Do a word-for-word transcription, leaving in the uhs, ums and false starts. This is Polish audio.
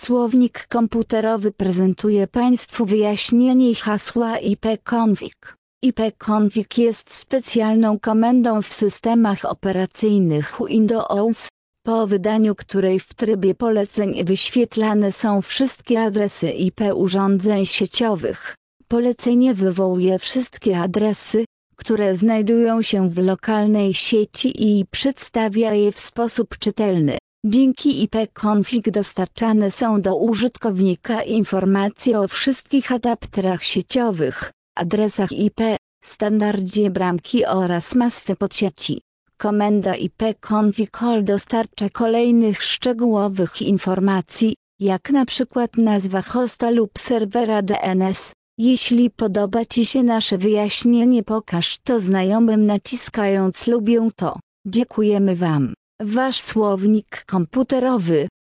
Słownik komputerowy prezentuje Państwu wyjaśnienie hasła I P-config. I P-config jest specjalną komendą w systemach operacyjnych Windows, po wydaniu której w trybie poleceń wyświetlane są wszystkie adresy I P urządzeń sieciowych. Polecenie wywołuje wszystkie adresy, które znajdują się w lokalnej sieci i przedstawia je w sposób czytelny. Dzięki I P-config dostarczane są do użytkownika informacje o wszystkich adapterach sieciowych, adresach I P, standardzie bramki oraz masce podsieci. Komenda I P-config all dostarcza kolejnych szczegółowych informacji, jak na przykład nazwa hosta lub serwera D N S. Jeśli podoba Ci się nasze wyjaśnienie, pokaż to znajomym naciskając lubię to. Dziękujemy Wam. Wasz słownik komputerowy.